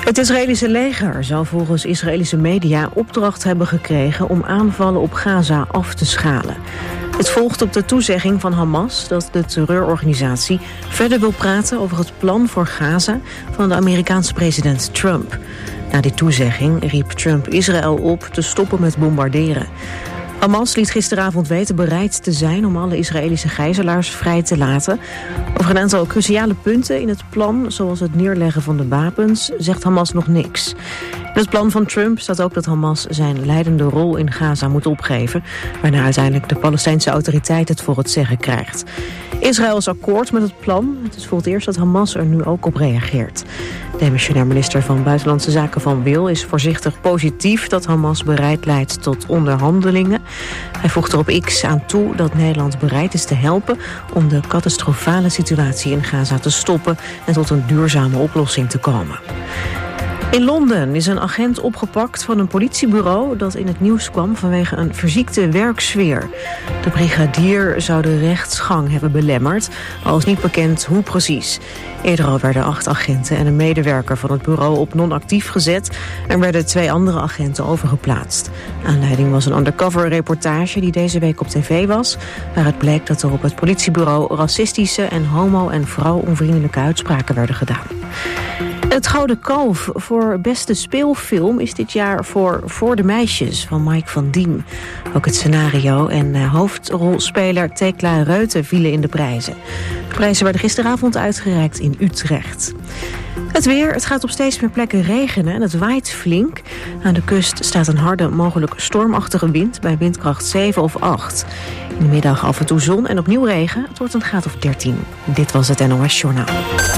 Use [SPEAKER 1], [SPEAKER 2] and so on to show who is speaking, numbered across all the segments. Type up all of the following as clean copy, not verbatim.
[SPEAKER 1] Het Israëlische leger zou volgens Israëlische media opdracht hebben gekregen om aanvallen op Gaza af te schalen. Het volgt op de toezegging van Hamas dat de terreurorganisatie verder wil praten over het plan voor Gaza van de Amerikaanse president Trump. Na die toezegging riep Trump Israël op te stoppen met bombarderen. Hamas liet gisteravond weten bereid te zijn om alle Israëlische gijzelaars vrij te laten. Over een aantal cruciale punten in het plan, zoals het neerleggen van de wapens, zegt Hamas nog niks. In het plan van Trump staat ook dat Hamas zijn leidende rol in Gaza moet opgeven, waarna uiteindelijk de Palestijnse autoriteit het voor het zeggen krijgt. Israël is akkoord met het plan. Het is voor het eerst dat Hamas er nu ook op reageert. Demissionair minister van Buitenlandse Zaken Van Wil is voorzichtig positief dat Hamas bereid leidt tot onderhandelingen. Hij voegt er op X aan toe dat Nederland bereid is te helpen om de catastrofale situatie in Gaza te stoppen en tot een duurzame oplossing te komen. In Londen is een agent opgepakt van een politiebureau dat in het nieuws kwam vanwege een verziekte werksfeer. De brigadier zou de rechtsgang hebben belemmerd, al is niet bekend hoe precies. Eerder al werden 8 agenten en een medewerker van het bureau op non-actief gezet en werden 2 andere agenten overgeplaatst. Aanleiding was een undercover reportage die deze week op tv was, waar het bleek dat er op het politiebureau racistische en homo- en vrouwonvriendelijke uitspraken werden gedaan. Het Gouden Kalf voor beste speelfilm is dit jaar voor de meisjes van Mike van Diem. Ook het scenario en hoofdrolspeler Thekla Reuten vielen in de prijzen. De prijzen werden gisteravond uitgereikt in Utrecht. Het weer, het gaat op steeds meer plekken regenen en het waait flink. Aan de kust staat een harde, mogelijk stormachtige wind bij windkracht 7 of 8. In de middag af en toe zon en opnieuw regen. Het wordt een graad of 13. Dit was het NOS Journaal.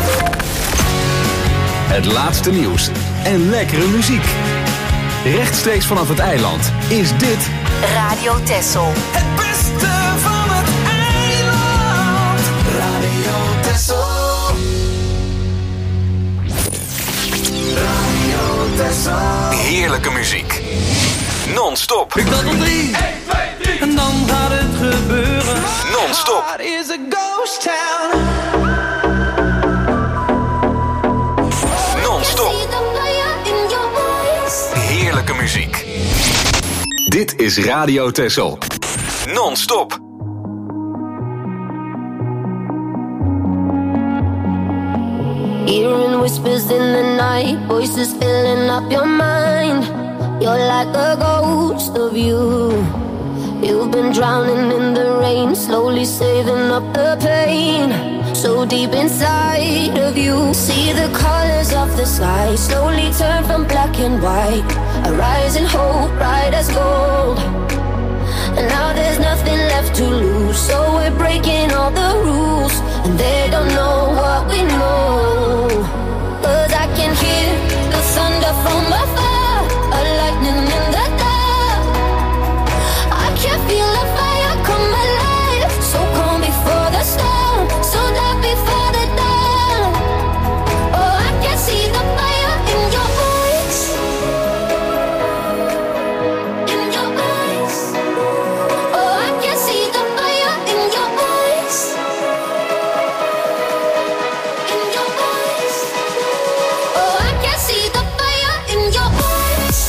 [SPEAKER 2] Het laatste nieuws en lekkere muziek. Rechtstreeks vanaf het eiland is dit
[SPEAKER 3] Radio Texel.
[SPEAKER 4] Het beste van het eiland. Radio Texel. Radio Texel.
[SPEAKER 2] heerlijke muziek. Non-stop.
[SPEAKER 4] Ik dat op 3, 1, 2, 3. En dan gaat het gebeuren.
[SPEAKER 2] Non-stop.
[SPEAKER 4] Het is a ghost town.
[SPEAKER 2] Non-stop. Heerlijke muziek. Dit is Radio Texel. Non-stop.
[SPEAKER 5] Hearing whispers in the night, voices filling up your mind. You're like a ghost of you. You've been drowning in the rain, slowly saving up the pain. So deep inside of you, see the colors of the sky slowly turn from black and white. A rising hope, bright as gold. And now there's nothing left to lose, so we're breaking all the rules. And they don't know what we know. 'Cause I can hear the thunder from afar, a lightning in the dark. I can feel the fire come alive, so calm before the storm, so dark before the dawn. Oh, I can see the fire in your eyes, in your eyes. Oh, I can see the fire in your eyes, in your eyes. Oh, I can see the fire in your eyes.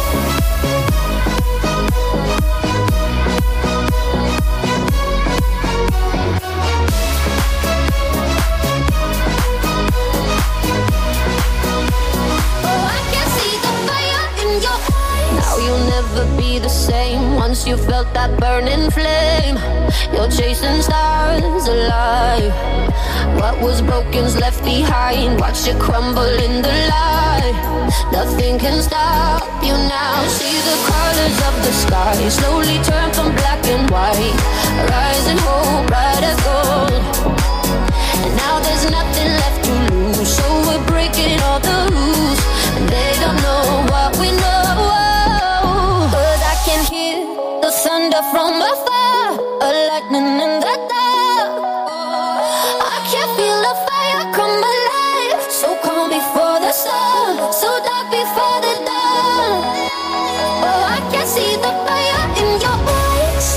[SPEAKER 5] Oh, I can see the fire in your eyes. Now you'll never be the same. Once you felt that burning flame, you're chasing stars alive. What was broken's left behind. Watch it crumble in the light. Nothing can stop you now. See the colors of the sky slowly turn from black and white. Rising hope, bright as gold. And now there's nothing left to lose, so we're breaking all the rules. And they don't know what we know. 'Cause I can hear the thunder from afar, a lightning in the dark. I can feel the fire come alive, so calm before the sun, so dark before the dawn. Oh, I can see the fire in your eyes,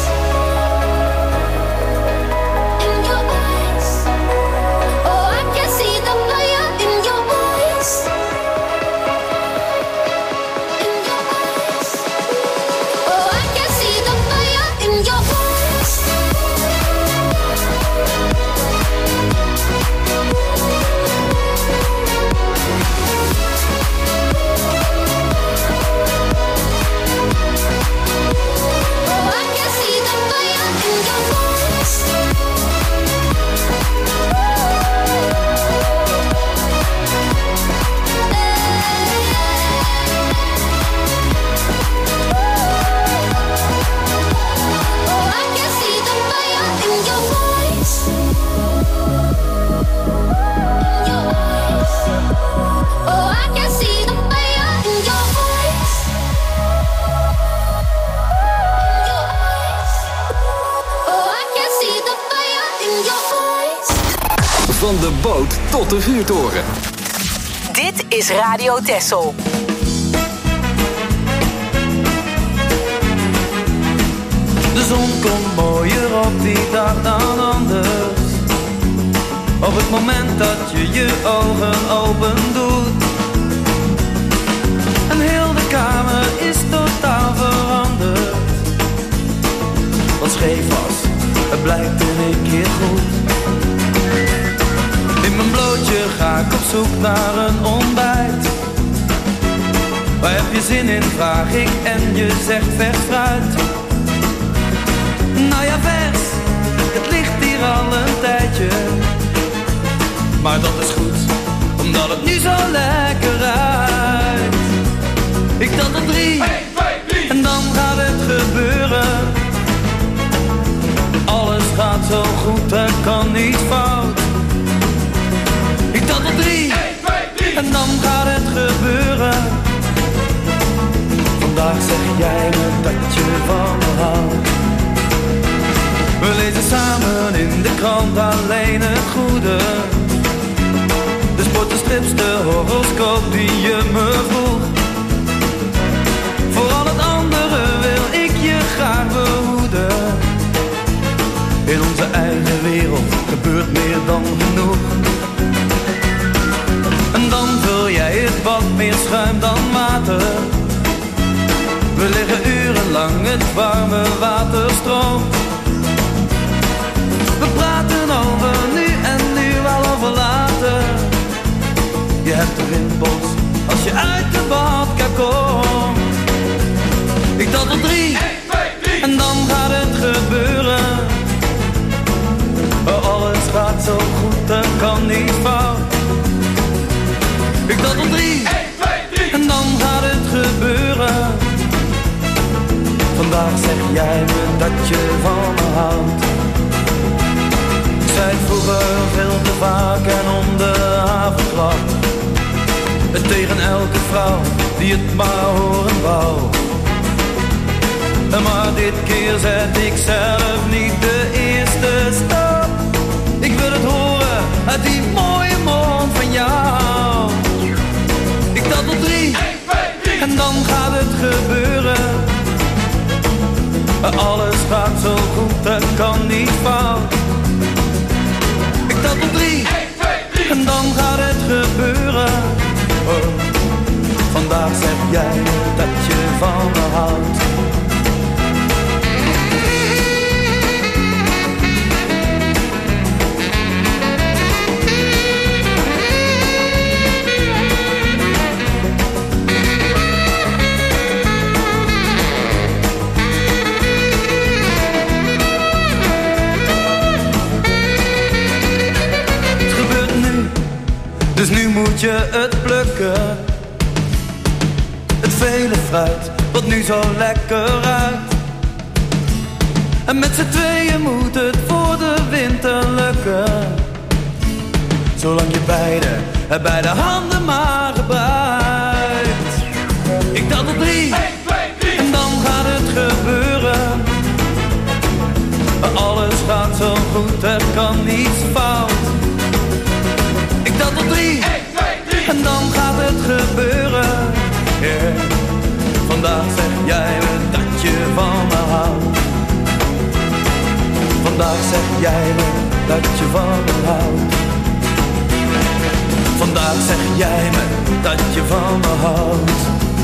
[SPEAKER 5] in your eyes. Oh, I can see the fire in your eyes,
[SPEAKER 2] boot tot de vuurtoren.
[SPEAKER 3] Dit is Radio Texel.
[SPEAKER 4] De zon komt mooier op die dag dan anders. Op het moment dat je je ogen open doet. En heel de kamer is totaal veranderd. Wat scheef was, het blijkt in één keer goed. In mijn blootje ga ik op zoek naar een ontbijt. Waar heb je zin in, vraag ik en je zegt vers fruit. Nou ja, vers, het ligt hier al een tijdje. Maar dat is goed, omdat het nu zo lekker ruikt. Ik tel tot 3, 1, 2, 3. En dan gaat het gebeuren. Alles gaat zo goed, er kan niet fout. Ik tel tot 3, 1, 2, 3. En dan gaat het gebeuren. Vandaag zeg jij me dat je van me houdt. We lezen samen in de krant alleen het goede. De sport, de strips, de horoscoop die je me vroeg. Voor al het andere wil ik je graag behoeden. In onze eigen wereld gebeurt meer dan genoeg. En dan vul jij het wat meer schuim dan water. We liggen urenlang, het warme water stroomt. We praten over nu en nu wel over later. Je hebt de rimpels als je uit de badkuip komt. Ik tel tot 3, 1, 2, 3. En dan gaat het gebeuren. Alles gaat zo goed, er kan niet fout. Ik tel tot 3, 1, 2, 3. En dan gaat het gebeuren. Vandaag zeg jij me dat je van me houdt. Ik zei het vroeger veel te vaak en om de havenklap. Tegen elke vrouw die het maar horen wou. Maar dit keer zet ik zelf niet de eerste stap. Ik wil het horen uit die mooie mond van jou. Ik tel tot 3, 1, 2, 3. En dan gaat het gebeuren. Alles gaat zo goed, het kan niet fout. Ik tel tot 3, 1, 2, 3. En dan gaat het gebeuren. Vandaag zeg jij dat je van me houdt. Het gebeurt nu, dus nu moet je het plukken. Het vele fruit, wat nu zo lekker ruikt. En met z'n tweeën moet het voor de winter lukken. Zolang je beide handen maar gebruikt. Ik tel tot 3, 1, 2, 3. En dan gaat het gebeuren. Alles gaat zo goed, er kan niets fout. Ik tel tot 3, 1, 2, 3. En dan gaat het gebeuren. Yeah. Vandaag zeg jij me dat je van me houdt. Vandaag zeg jij me dat je van me houdt. Vandaag zeg jij me dat je van me houdt.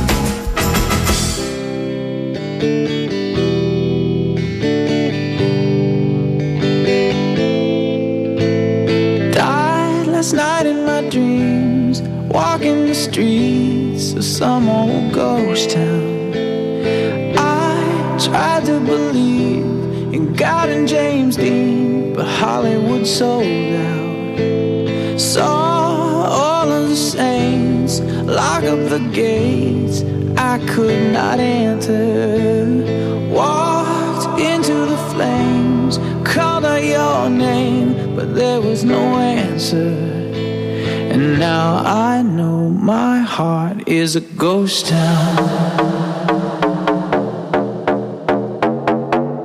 [SPEAKER 6] Died last night in my dreams, walking the streets of some old ghost town. I tried to believe in God and James Dean, but Hollywood sold out. Saw all of the saints lock up the gates I could not enter. Walked into the flames, called out your name, but there was no answer. And now I know my heart is a ghost town.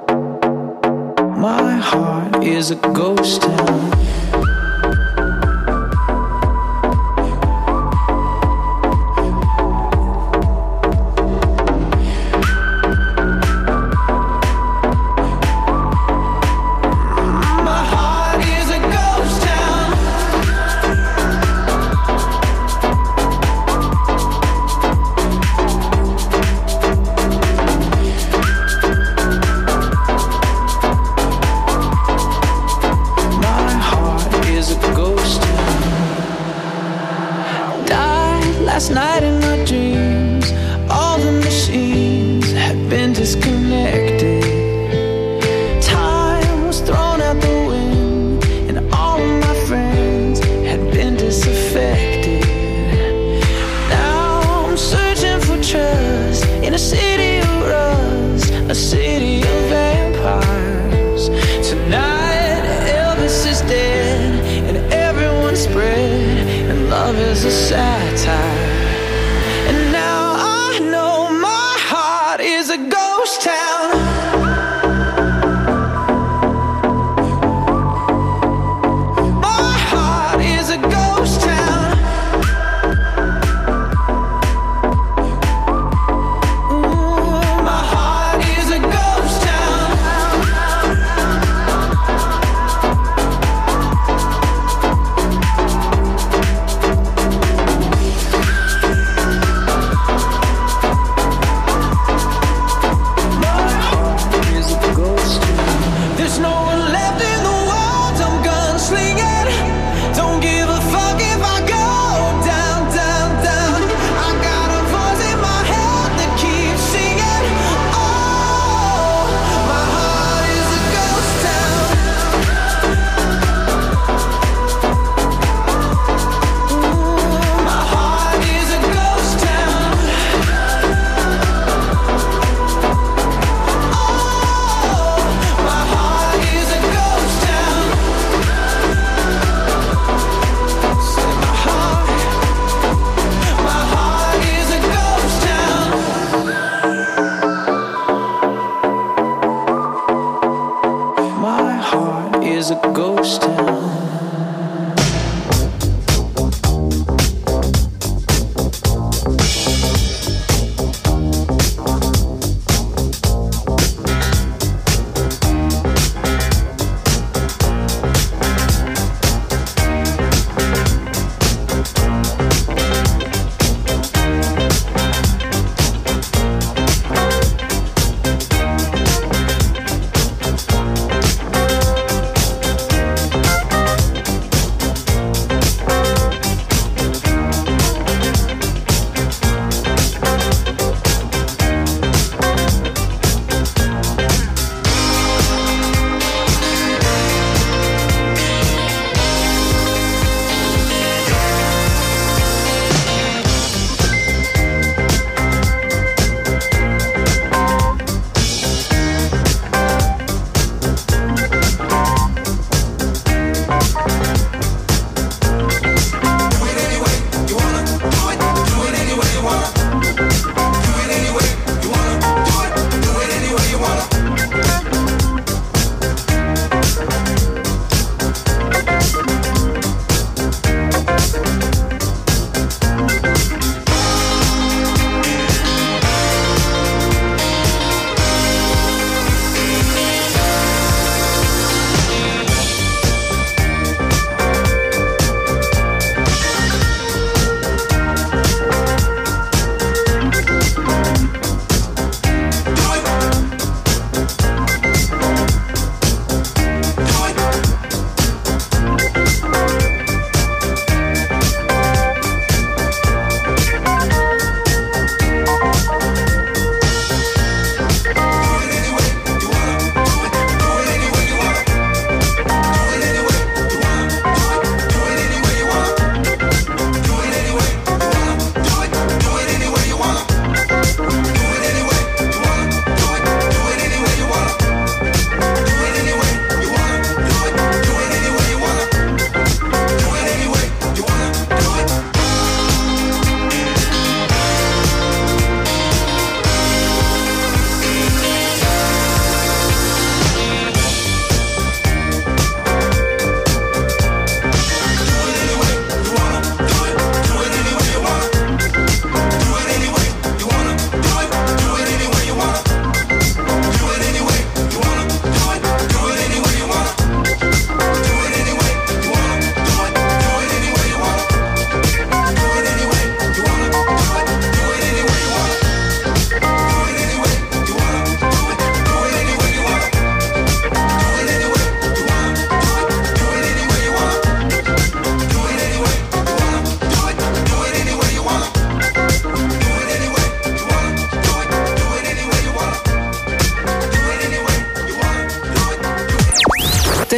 [SPEAKER 6] My heart is a ghost town. night in my dreams, all the machines had been disconnected. Time was thrown out the wind, and all of my friends had been disaffected. Now I'm searching for trust in a city of rust, a city of vampires. Tonight Elvis is dead and everyone's spread, and love is a satire. And now I know my heart is a ghost town. My heart is a ghost town. Ooh, my heart is a ghost town.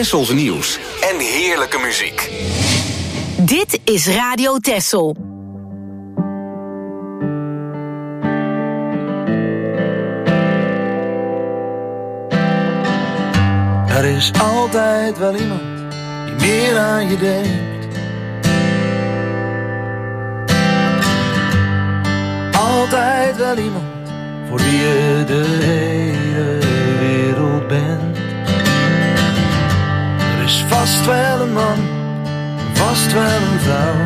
[SPEAKER 2] Tessels nieuws en heerlijke muziek.
[SPEAKER 3] Dit is Radio Tessel.
[SPEAKER 6] Er is altijd wel iemand die meer aan je denkt. Altijd wel iemand voor wie je de hele wereld bent. Er is vast wel een man, vast wel een vrouw,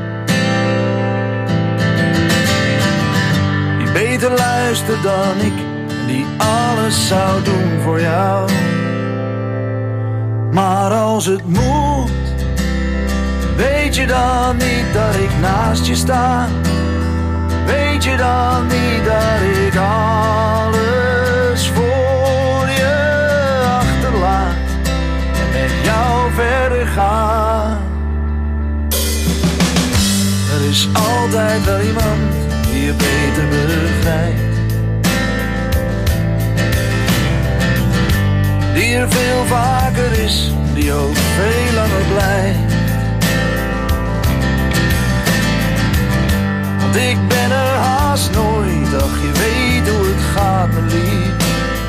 [SPEAKER 6] die beter luistert dan ik en die alles zou doen voor jou. Maar als het moet, weet je dan niet dat ik naast je sta? Weet je dan niet dat ik alles voor je achterlaat en met jou verder ga? Er is altijd wel iemand die je beter begrijpt, die er veel vaker is, die ook veel langer blijft. Want ik ben er haast nooit, ach je weet hoe het gaat mijn lief.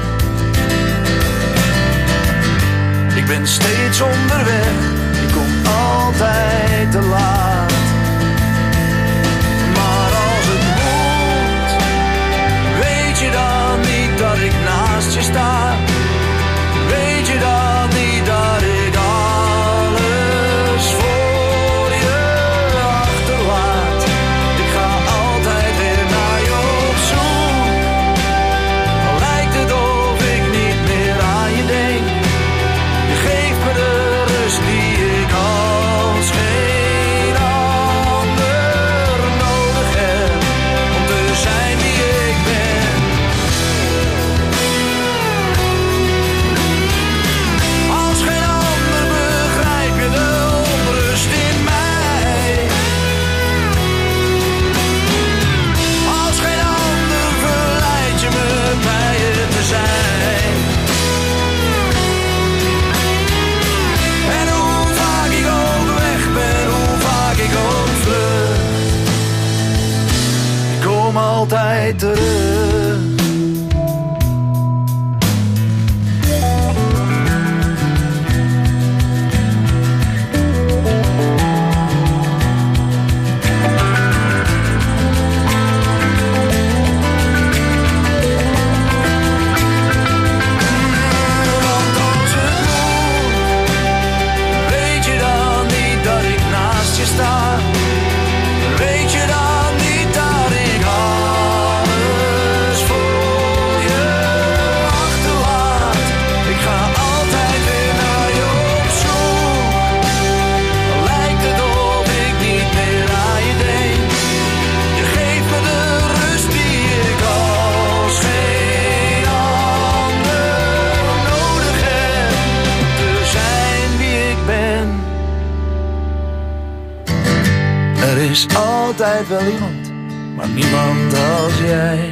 [SPEAKER 6] Ik ben steeds onderweg, ik kom altijd te laat. Maar als het moet, weet je dan niet dat ik naast je sta? Weet je dan niet dat ik alles voor je achterlaat? Ik ga altijd weer naar je op zoek, al lijkt het of ik niet meer aan je denk. Je geeft me de rust die ik als geen ander nodig heb, om te zijn wie ik ben. Altijd terug. Er is altijd wel iemand, maar niemand als jij.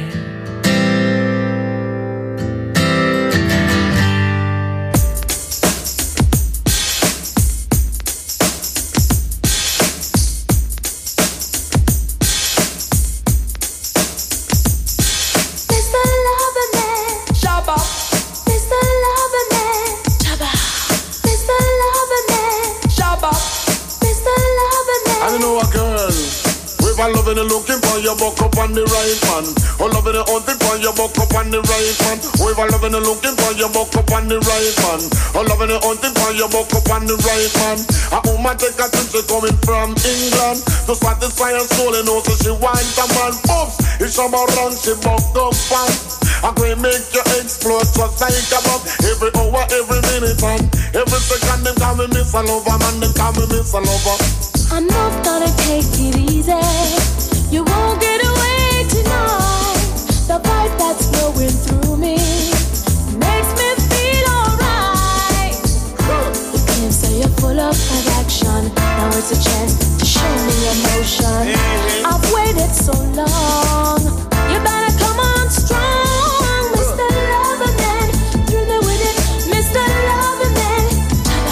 [SPEAKER 7] Looking for your buck up on the right man. Oh, loving the hunting for your buck up on the right man. We were loving the looking for your buck up on the right man. Oh, loving the hunting for your buck up on the right man. A woman take a trip, she coming from England to satisfy her soul and also she wants a man. Oops, it's about wrong, she bucked up fast. I'm gonna make you explode just like a bomb. Every hour, every minute, and every second, them call me Miss a Lover, man, them call me Miss a Lover.
[SPEAKER 8] I'm not gonna take it easy. You won't get away tonight. The vibe that's flowing through me makes me feel alright. You claim say you're full of action. Now it's a chance to show me emotion. I've waited so long. You better come on strong, Mr. Loverman. Thrill me with it, Mr. Loverman.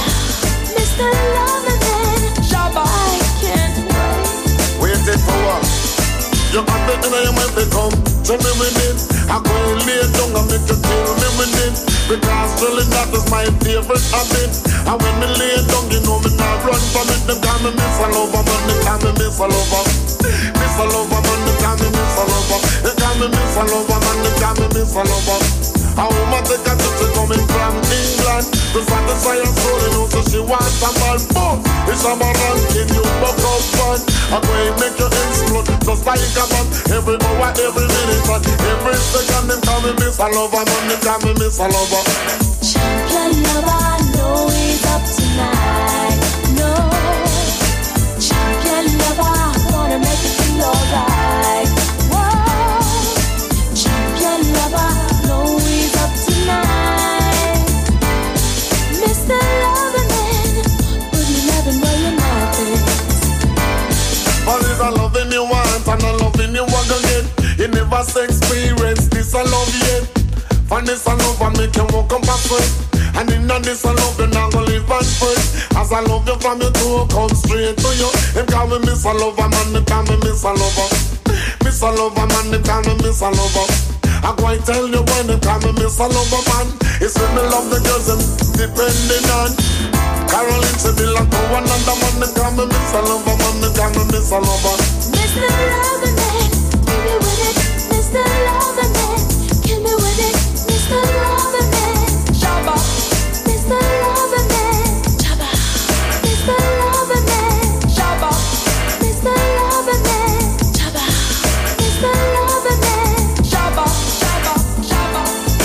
[SPEAKER 7] in your mind they come. Tell me with it. I go and lay down and make you tell me with it. Because really that is my favorite habit. And when me lay down, you know me not run from it. Them call me Miss Lover, man, they call me Miss Lover. Miss Lover, man, they call me Miss Lover. They call me Miss Lover, man, they call me Miss Lover. A woman take a trip, she coming from England. To satisfy her soul, you know, so she wants a man. Boom! It's a man ranking, you buck up fun. I'm going to make you explode, just like a man. Every hour, every minute, and every second, them call me Miss Lover, man, they call me Miss Lover.
[SPEAKER 8] Champion lover, I know he's up tonight. No, champion lover, I wanna make it feel alright. Whoa, champion lover, I know he's up tonight. Mr. Loverman, but you never know your methods.
[SPEAKER 7] All is a loving you want and a loving you want again. You never say experience this I love yet. For this I love I make you walk up and sweat. And in this I love you not gonna live and fret. As I love you from your toe come straight to you. Them call me Miss a Lover, man, they call me Miss a Lover. Miss a Lover, man, they call me Miss a Lover. I go and tell you when they call me Miss a Lover, man. It's when me love the girls them depending on. Caroline said they like to one another, man, they call me Miss a Lover, man, they call me Miss a Lover.
[SPEAKER 8] Mr. Loverman, give me with it. Mr. Loverman, give me with it. Mr. Loverman, Shabba. Mr. Loverman, Shabba. Mr. Loverman, Shabba. Mr. Loverman, Shabba. Mr. Loverman, Shabba. Shabba, Shabba.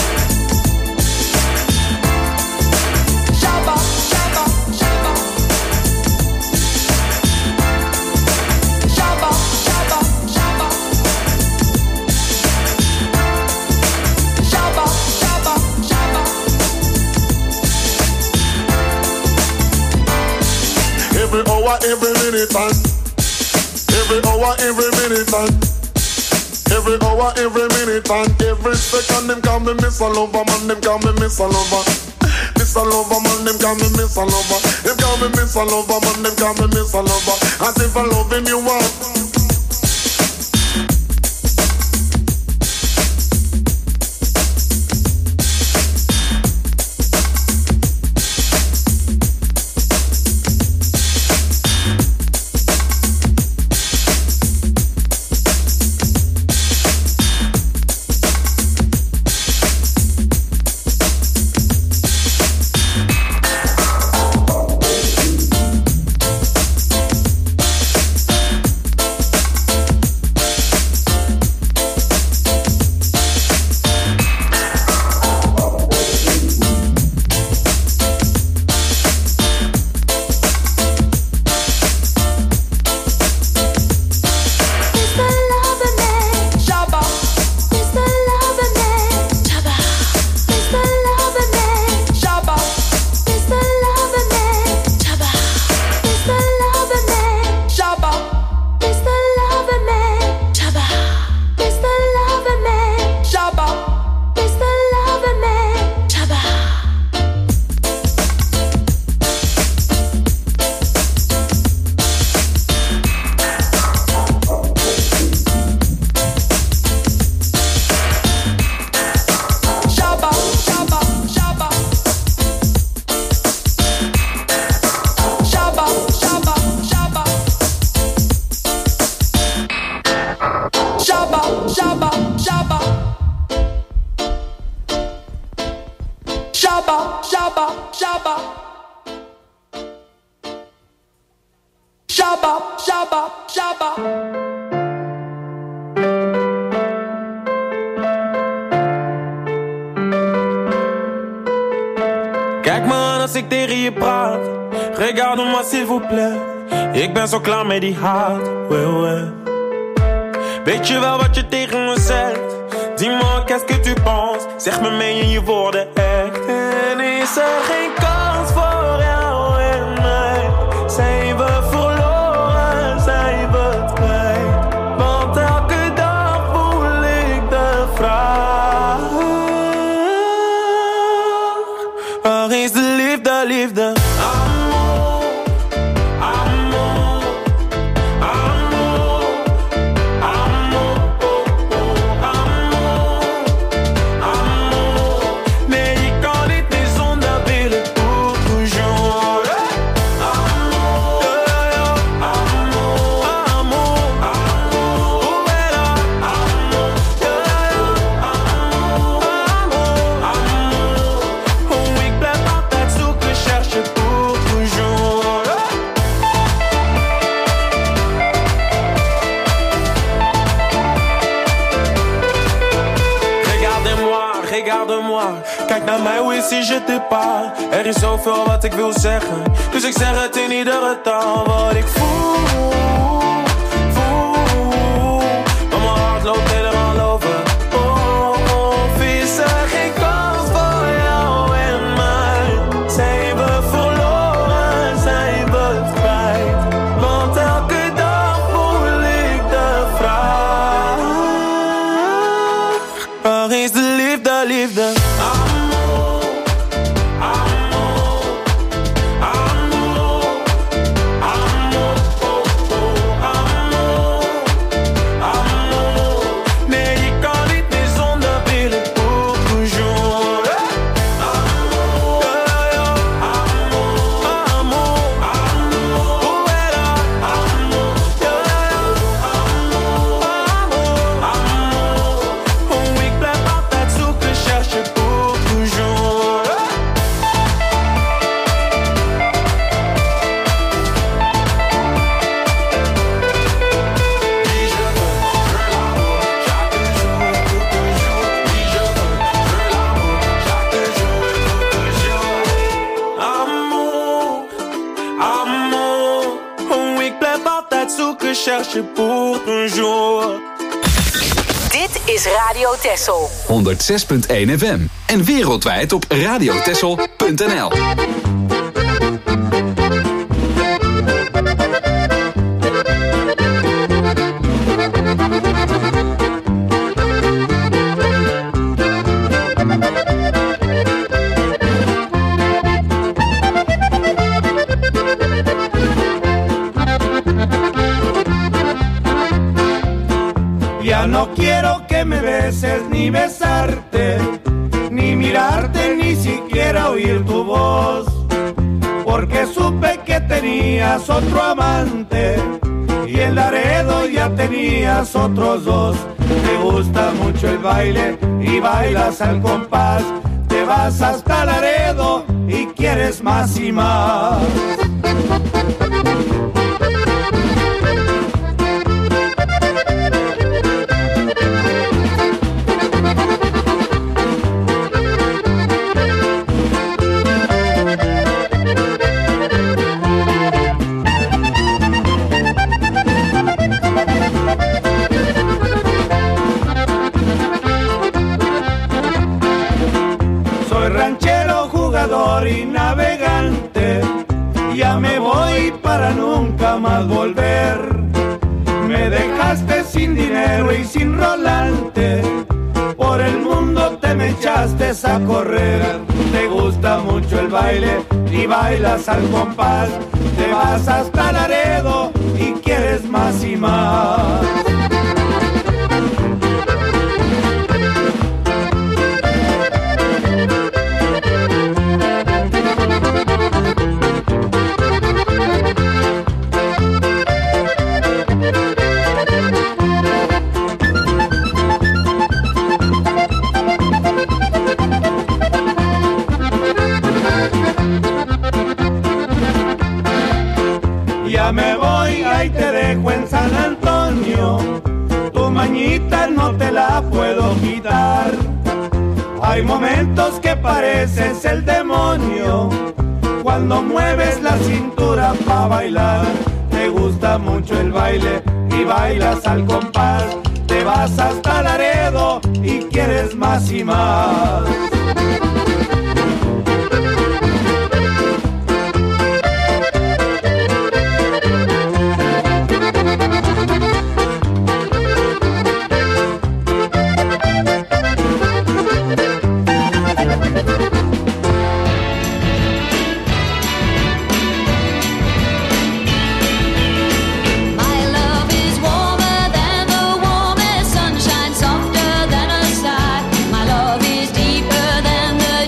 [SPEAKER 8] Shabba, Shabba, Shabba. Shabba, Shabba, Shabba. Shabba, Shabba, Shabba.
[SPEAKER 7] Every hour, every minute, and every hour, every minute, and every hour, every minute, and every second, them call me Miss a Lover, man, them call me Miss a Lover. Miss a Lover, man, them call me Miss a Lover. Them call me Miss a Lover, man, them call me Miss a Lover. As if I loving you want.
[SPEAKER 6] Shabba, shabba, shabba.
[SPEAKER 9] Kijk me aan als ik tegen je praat. Regarde-moi s'il vous plaît. Ik ben zo klaar met die haat. Weet je wel wat je tegen me zegt? Dis-moi qu'est-ce que tu penses? Zeg me meen je woorden echt? En is er geen kans voor jou en mij? Zijn we verloren, zijn we kwijt? Want elke dag voel ik de vraag: waar is de liefde, liefde? Amor, amor, amor, amor. l'égard de moi. Kijk naar mij, hoe is si je t'ai pas. Er is zoveel wat ik wil zeggen, dus ik zeg het in iedere taal. Wat ik voel, maar mijn hart loopt helemaal over. Is er geen kans voor jou en mij? Zijn we verloren, zijn we kwijt? Want elke dag voel ik de vraag: waar is de liefde, liefde? Cherche pour toujours.
[SPEAKER 3] Dit is Radio Texel.
[SPEAKER 2] 106.1 FM. En wereldwijd op radiotexel.nl.
[SPEAKER 10] Ya no quiero que me beses ni besarte, ni mirarte, ni siquiera oír tu voz, porque supe que tenías otro amante y en Laredo ya tenías otros dos. Te gusta mucho el baile y bailas al compás, te vas hasta Laredo y quieres más y más. Y navegante, ya me voy para nunca más volver. Me dejaste sin dinero y sin rolante, por el mundo te me echaste a correr. Te gusta mucho el baile y bailas al compás, te vas hasta Laredo y quieres más y más. Ya me voy, ahí te dejo en San Antonio, tu mañita no te la puedo quitar. Hay momentos que pareces el demonio, cuando mueves la cintura pa' bailar. Te gusta mucho el baile y bailas al compás, te vas hasta Laredo y quieres más y más.
[SPEAKER 5] Deeper than the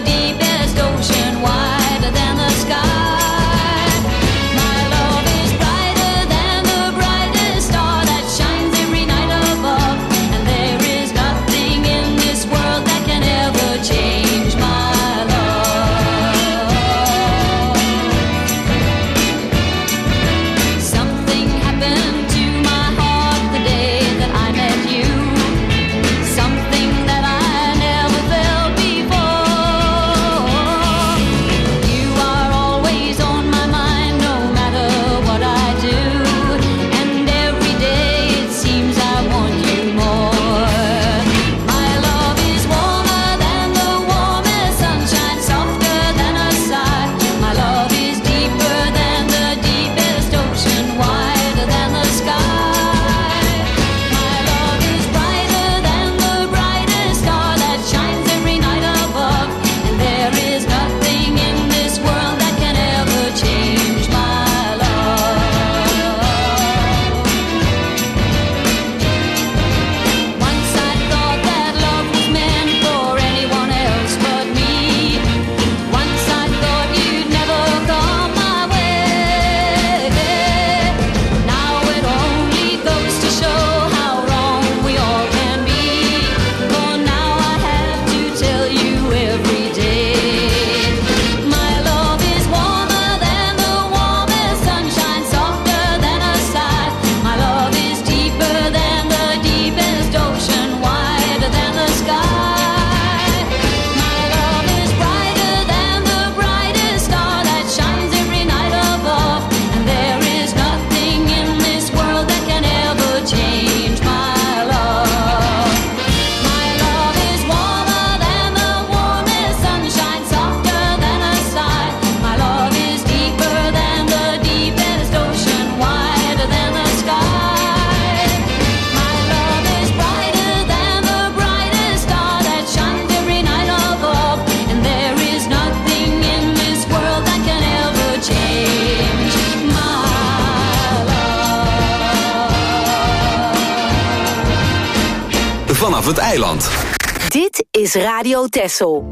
[SPEAKER 2] vanaf het eiland.
[SPEAKER 3] Dit is Radio Texel.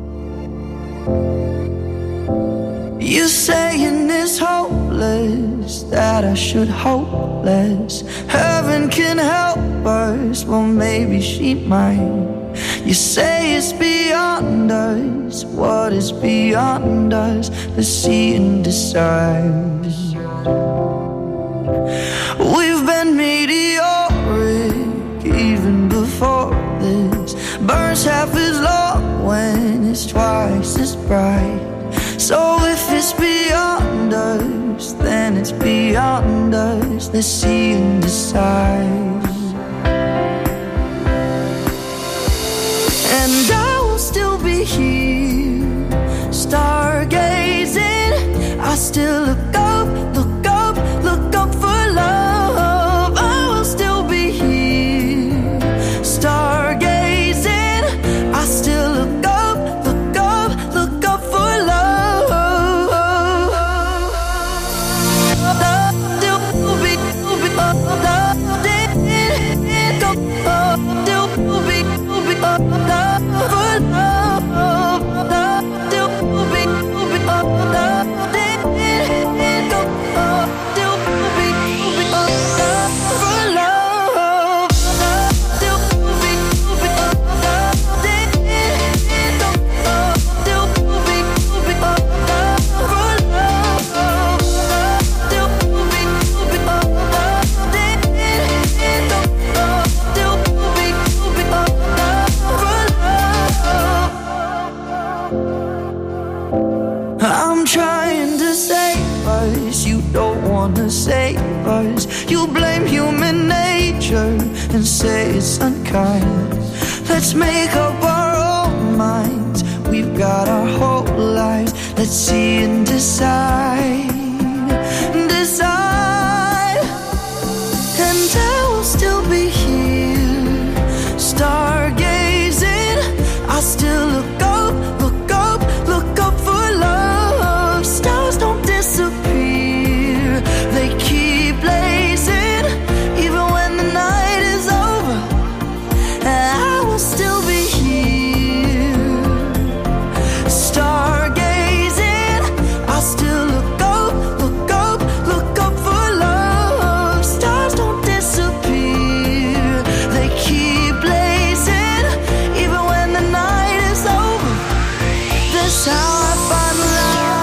[SPEAKER 6] You saying it's hopeless, that I should hope less. Heaven can help us, well maybe she might. You say it's beyond us, what is beyond us? Let's see and decide. We've been meteoric even before this. Burns half as long when it's twice as bright. So if it's beyond us, then it's beyond us. Let's see and decide. And I will still be here, stargazing. I still look up, look up, look up for love. I will still be here, stargazing. I still look up, look up, look up for love. Save us. You blame human nature and say it's unkind. Let's make up our own minds. We've got our whole lives. Let's see and decide. Decide. And I will still be here, stargazing. I still look up, look up, look up for love. Stars don't disappear, they keep blazing, even when the night is over. And I will still be here, stargazing. I still look up, look up, look up for love. Stars don't disappear, they keep blazing, even when the night is over. That's how I find love.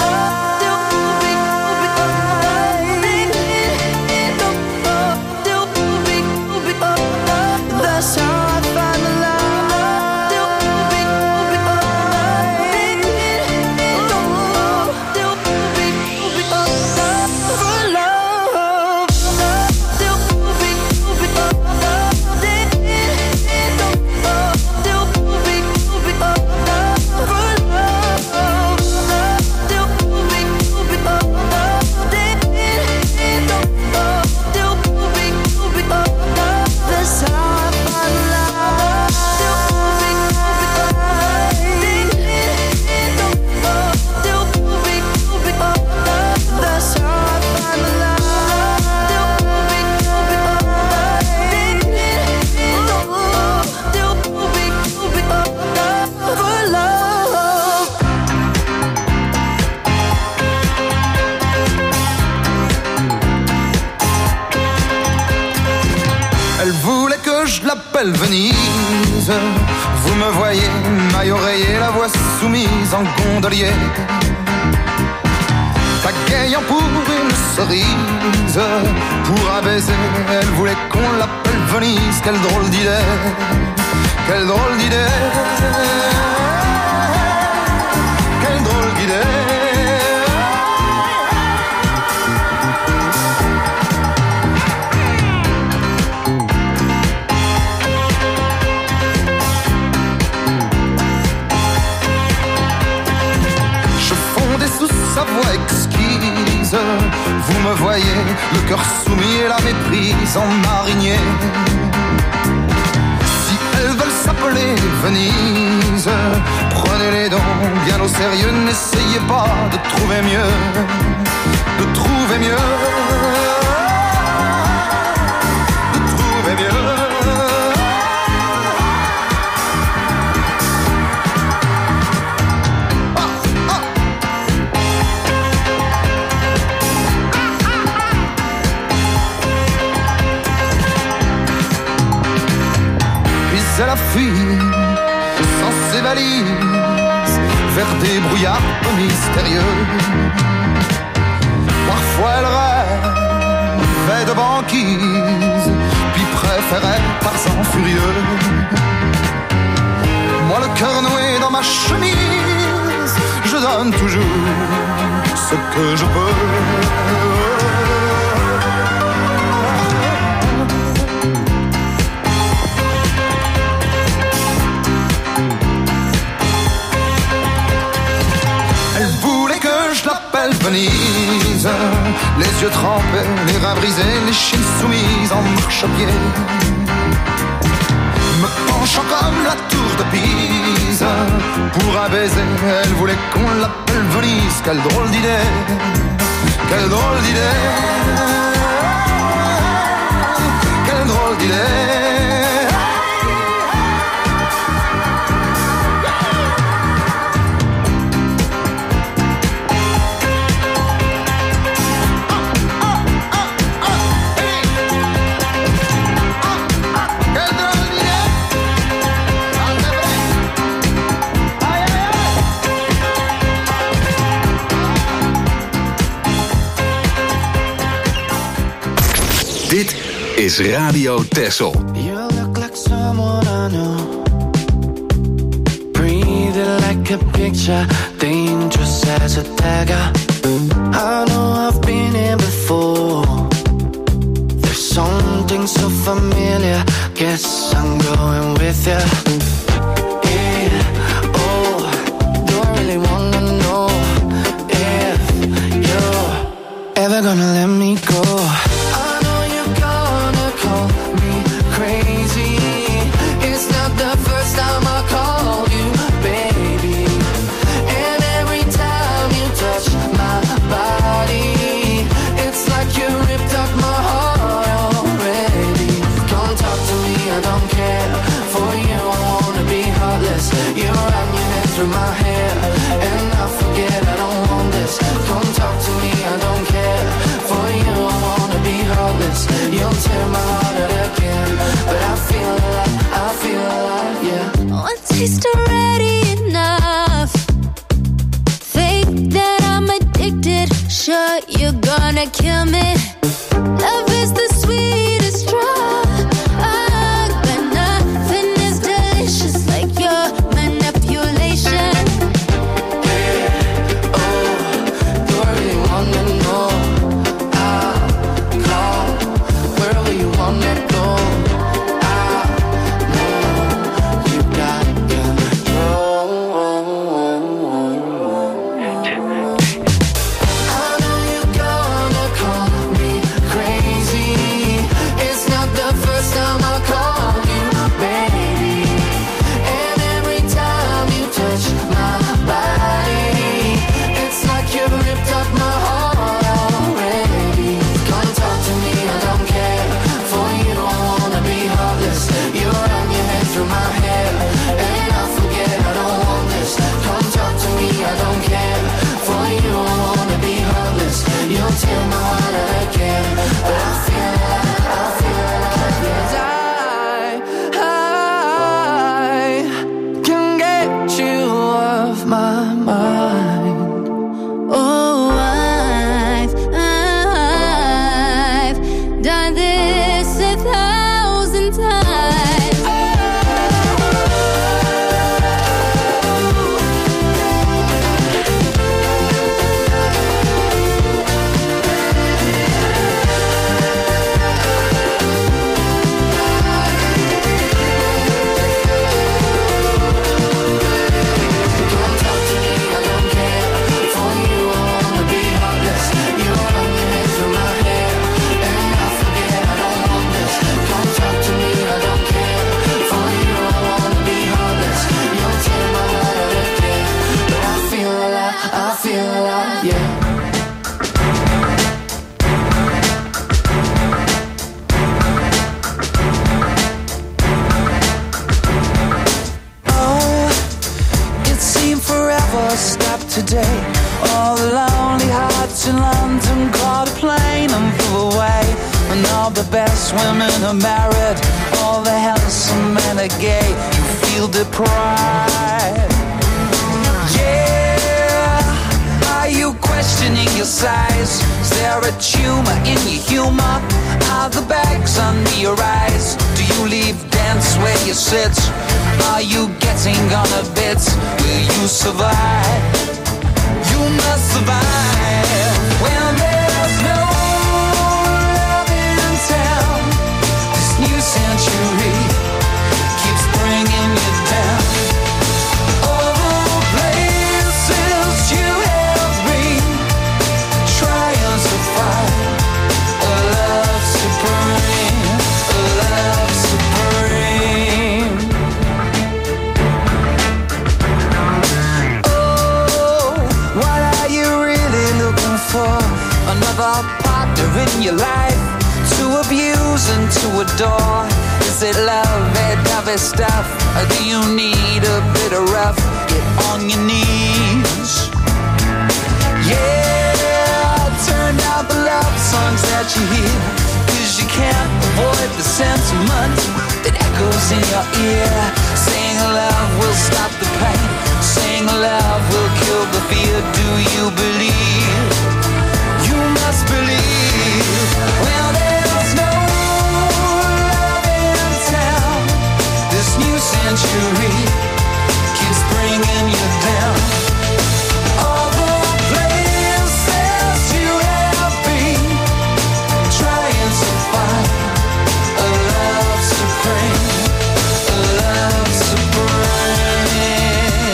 [SPEAKER 11] Venise, vous me voyez, maille oreiller, la voix soumise en gondolier, pagayant pour une cerise, pour un baiser, elle voulait qu'on l'appelle Venise. Quelle drôle d'idée, quelle drôle d'idée, quelle drôle d'idée. Sa voix exquise, vous me voyez, le cœur soumis et la méprise en marinier. Si elles veulent s'appeler Venise, prenez-les donc bien au sérieux, n'essayez pas de trouver mieux, de trouver mieux, de trouver mieux. elle a fui sans ses valises vers des brouillards mystérieux. Parfois elle rêvait de banquise, puis préférait Tarzan furieux. Moi le cœur noué dans ma chemise, je donne toujours ce que je peux. Venise, les yeux trempés, les reins brisés, les chines soumises en marche-pied. Me penchant comme la tour de Pise, pour un baiser, elle voulait qu'on l'appelle Venise. Quelle drôle d'idée, quelle drôle d'idée, quelle drôle d'idée.
[SPEAKER 2] Dit is Radio Texel.
[SPEAKER 6] You look like someone I know. Breathing like a picture, dangerous as a dagger. I know I've been here before. There's something so familiar. Guess I'm going with you. Yeah, oh, don't really wanna know if you're ever gonna let me go. Through my hair, and I forget I don't want this. Come talk to me, I don't care. For you, I wanna be heartless. You'll tear my heart out again, but I feel alive, yeah.
[SPEAKER 5] One taste already enough. Think that I'm addicted. Sure, you're gonna kill me. Love is the sweetest drug. But nothing is delicious like your manipulation.
[SPEAKER 6] Yeah, oh, do I really wanna know? I'll call wherever you wanna go. I know you got control. I know you're gonna call me
[SPEAKER 12] feel deprived. Yeah, are you questioning your size? Is there a tumor in your humor? Are the bags under your eyes? Do you leave dance where you sit? Are you getting on a bit? Will you survive? You must survive when there's no love in town. This new century keeps bringing you down. All the places you have been, trying to find a love supreme, a love supreme. Oh, what are you really looking for? Another partner in your life to abuse and to adore? Is it love, that heavy stuff? Or do you need a bit of rough? Get on your knees. Yeah, turn out the love songs that you hear, 'cause you can't avoid the sentiment that echoes in your ear. Saying love will stop the pain, saying love will kill the fear. Do you believe? You must believe. Well, there's no love in town. This new century keeps bringing you down. All the places you have been, trying to find a love supreme, a love supreme.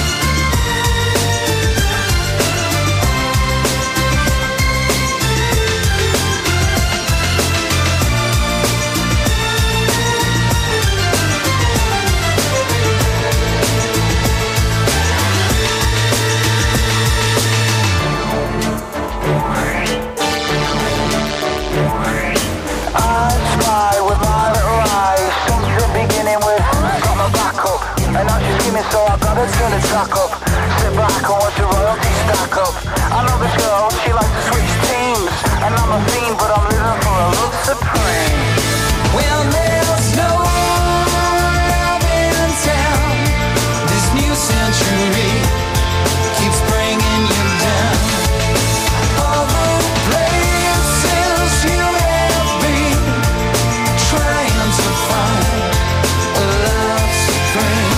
[SPEAKER 13] So I gotta turn the track up. Sit back and watch the royalty stack up. I know this girl, she likes to switch teams, and I'm a fiend, but I'm living for a love supreme.
[SPEAKER 12] Well, there's no love in town. This new century keeps bringing you down. All the places you have been, trying to find a love supreme.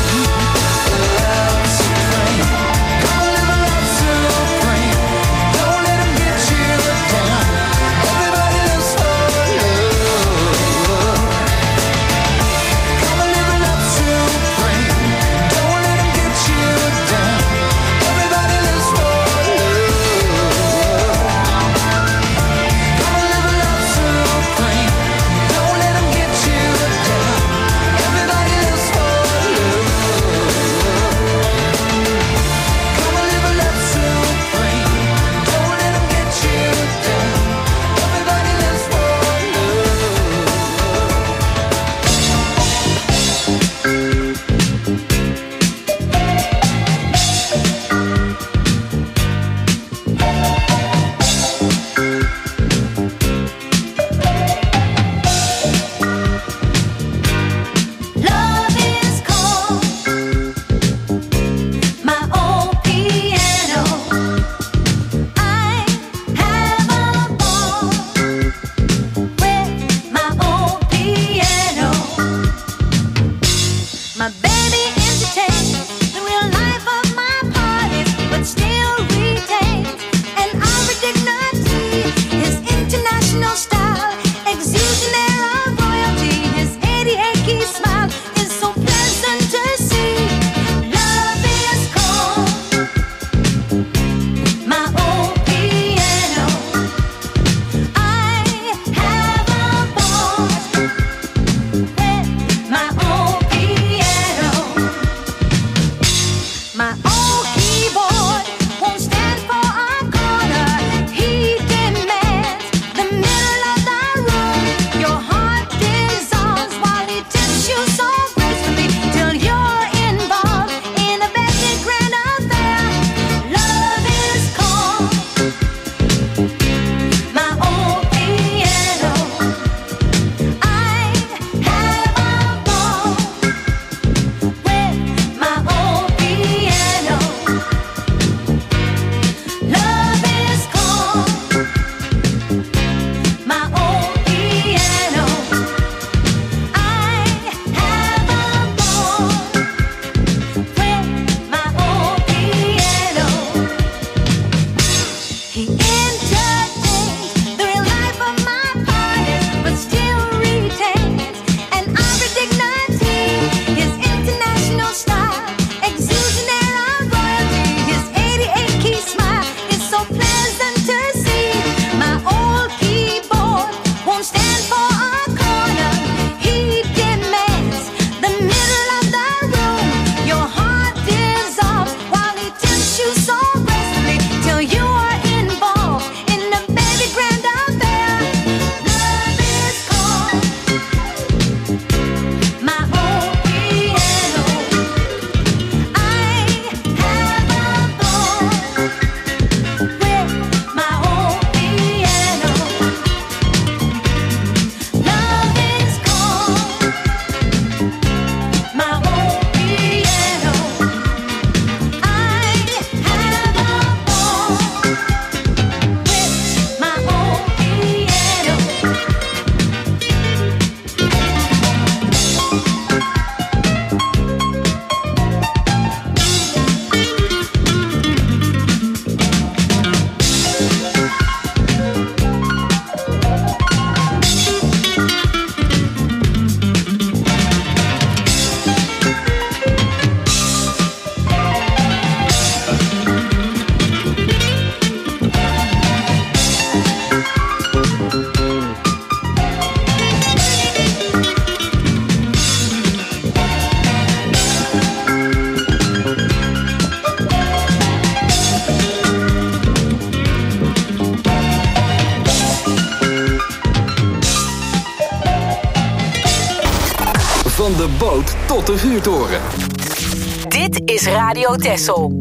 [SPEAKER 2] boot tot de vuurtoren.
[SPEAKER 3] Dit is Radio Texel.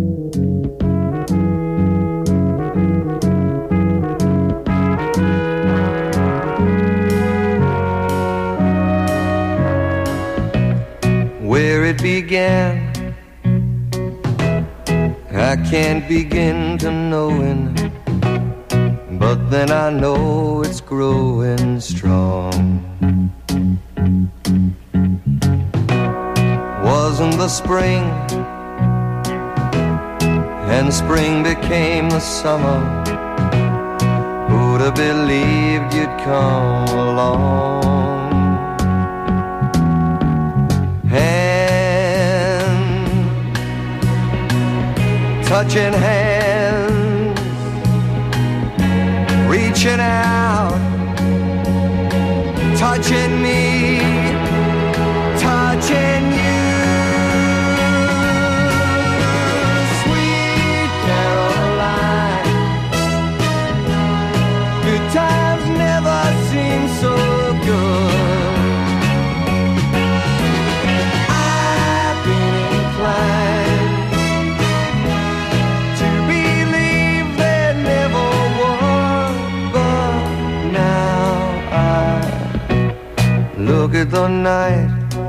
[SPEAKER 14] Where it began, I can't begin to knowing, but then I know it's growing strong. Wasn't the spring, and spring became the summer. Who'd have believed you'd come along? Touching hands, reaching out, touching me, touching you. Sweet Caroline, good times never seem so good. I've been inclined look at the night,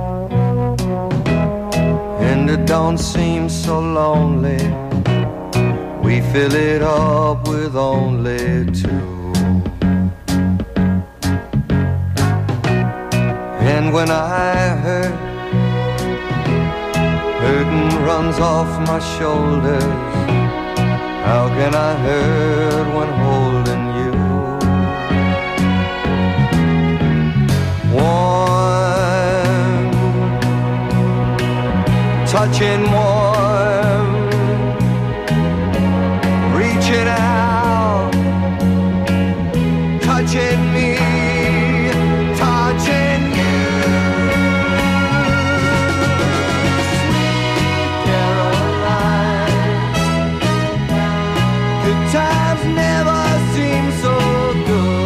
[SPEAKER 14] and it don't seem so lonely. We fill it up with only two. And when I hurt, hurting runs off my shoulders. How can I hurt when holding you? Warm, touching warm, reaching out, touching me, touching you. Sweet Caroline, good times never seem so good.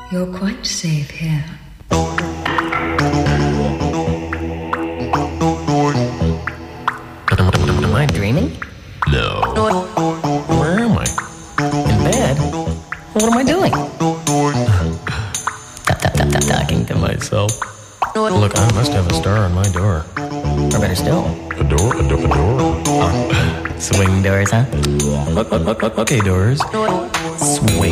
[SPEAKER 15] You're quite safe here.
[SPEAKER 16] Am I dreaming? No. Where am I? In bed? What am I doing? Talking to myself. Look, I must have a star on my door. Or better still, a door? Oh, swing doors, huh? Okay, doors. Swing.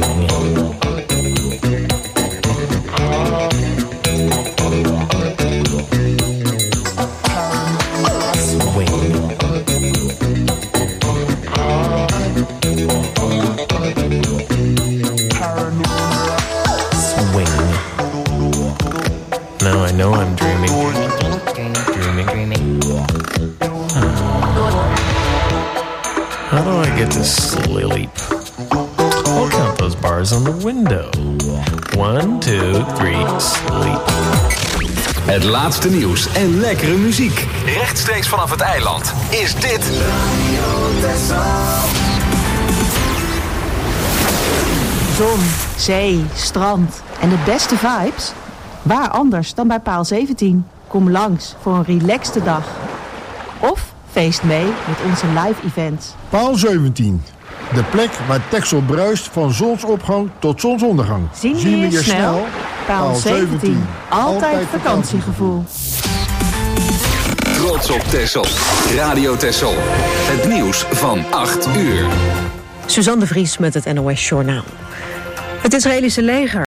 [SPEAKER 16] Now I know I'm dreaming. Dreaming. How do I get to sleep? I'll count those bars on the window. 1, 2, 3, sleep.
[SPEAKER 2] Het laatste nieuws en lekkere muziek. Rechtstreeks vanaf het eiland is dit
[SPEAKER 17] Zon, zee, strand en de beste vibes? Waar anders dan bij Paal 17? Kom langs voor een relaxte dag. Of feest mee met onze live events.
[SPEAKER 18] Paal 17. De plek waar Texel bruist van zonsopgang tot zonsondergang.
[SPEAKER 17] Zien we je snel? Paal 17. Altijd vakantiegevoel.
[SPEAKER 2] Trots op Texel. Radio Texel. Het nieuws van 8 uur.
[SPEAKER 1] Suzanne de Vries met het NOS Journaal. Het Israëlische leger